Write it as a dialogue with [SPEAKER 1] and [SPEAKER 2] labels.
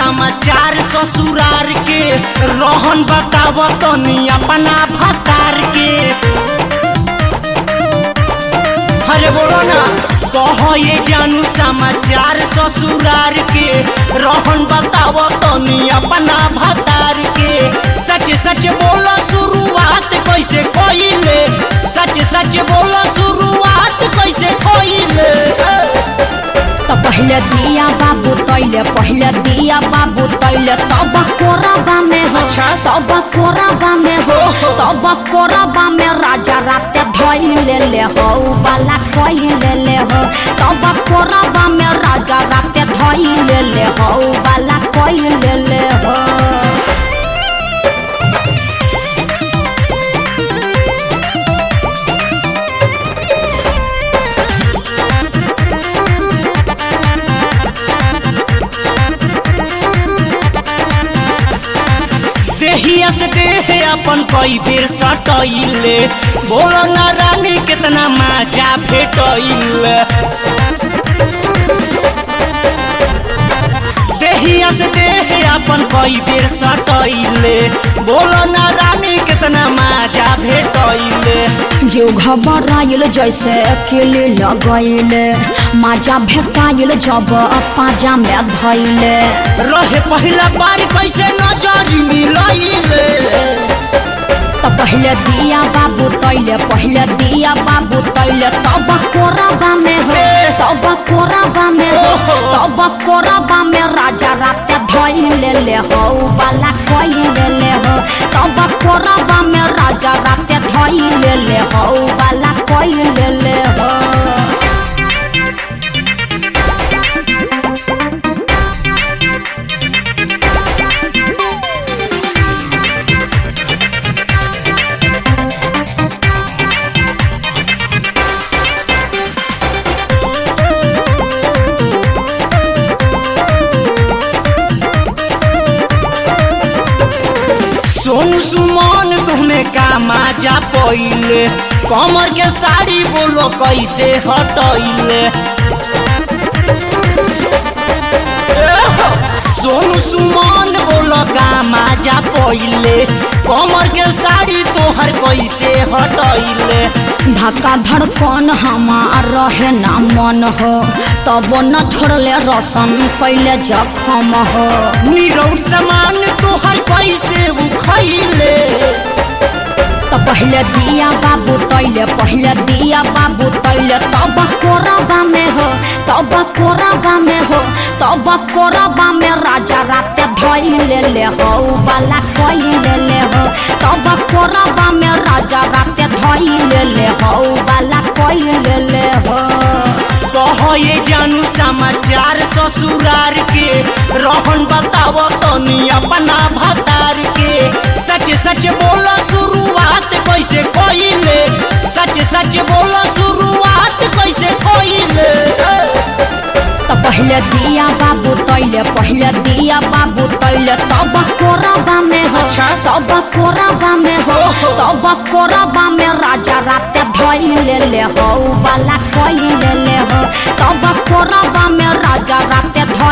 [SPEAKER 1] समाचार ससुरार के रोहन बताव तनी अपना भतार के। अरे बोलो ना कहो ये जानू समाचार ससुरार के रोहन बताव तनी अपना भतार के। सच सच बोलो शुरुआत कैसे कइले, सच सच बोलो शुरुआत कैसे कइले।
[SPEAKER 2] तो पहले दिया बाबू तैले, पहले दिया बाबू तैले तब कोरबा में हो, तब कोरबा में हो, तब कोरबा में राजा राते धइले ले हो बाला कइले ले हो। तब कोरबा में राजा राते धइले ले हो बाला कइले ले हो।
[SPEAKER 1] देहिया से देह अपन कई बेर सटइले, बोलो ना रानी कितना मजा भेटइले। देहिया से देह अपन कई बेर सटइले, बोलो ना रानी कितना मजा भेटइले।
[SPEAKER 2] जीव घबराइल जैसे किली लगैले, मजा भेटाइल जब पाजा में धइले।
[SPEAKER 1] रहे पहला बार कैसे नजरी मिलइले।
[SPEAKER 2] तो पहले दिया बाबू तैले, पहले दिया बाबू तैले तब कोरबा में हो, तब कोरबा में हो, तब कोरबा में राजा राते धइले ले हो बाला कइले ले हो। तब कोरबा में राजा राते धइले ले हो बाला कइले ले हो।
[SPEAKER 1] सोनू सुमन तुम्हें का मजा पइले, कमर के साड़ी बोलो कैसे हटइले। सोनू सुमन बोलो का मजा पइले, कमर के साड़ी तोहर कैसे हटइले।
[SPEAKER 2] धक्का धड़कन हमार रहे ना मन हो, तब न छोड़ले रसन कैले जखम हो।
[SPEAKER 1] निरौट सामान तोहर कैसे उखइले।
[SPEAKER 2] तो पहले दिया बाबू तैले, पहले दिया बाबू तैले तब कोरबा में हो, तब कोरबा में हो, तब कोरबा में राजा राते धइले ले हो बाला कइले ले हो। तब कोरबा में राजा राते धइले ले हो बाला कइले ले हो।
[SPEAKER 1] कहो ये जानू समाचार ससुरार के रोहन बताव तनी अपना भतार के। सच सच बोलो शुरुआत कैसे कइले, सच सच बोलो शुरुआत कैसे कइले।
[SPEAKER 2] तो पहले दिया बाबू तैले, पहले दिया बाबू तैले तब कोरबा में हो, तब कोरबा में हो, तब कोरबा में राजा राते धइले ले हो बाला कइले ले हो। तब कोरबा में राजा राते